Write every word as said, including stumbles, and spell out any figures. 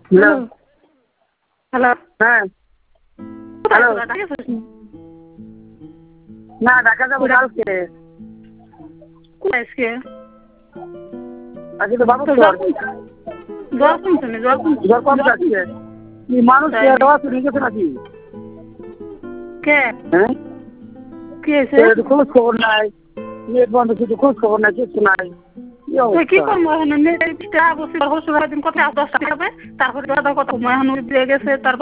hello hello হ্যাঁ hello না ঢাকা যাবো কালকে আজকে আজকে তো বাবু জ্বর জ্বর কমছে না জ্বর জ্বর কম যাচ্ছে মানুষ নিয়ে গেছে নাকি কে হ্যাঁ কি হয়েছে খোঁজ খবর নাই নেট বন্ধ কিছু খোঁজ খবর নাই কিছু নাই কি করবো এখন বসে দিন কথা দশটা হবে তারপরে কথা এখন দিয়ে গেছে তারপর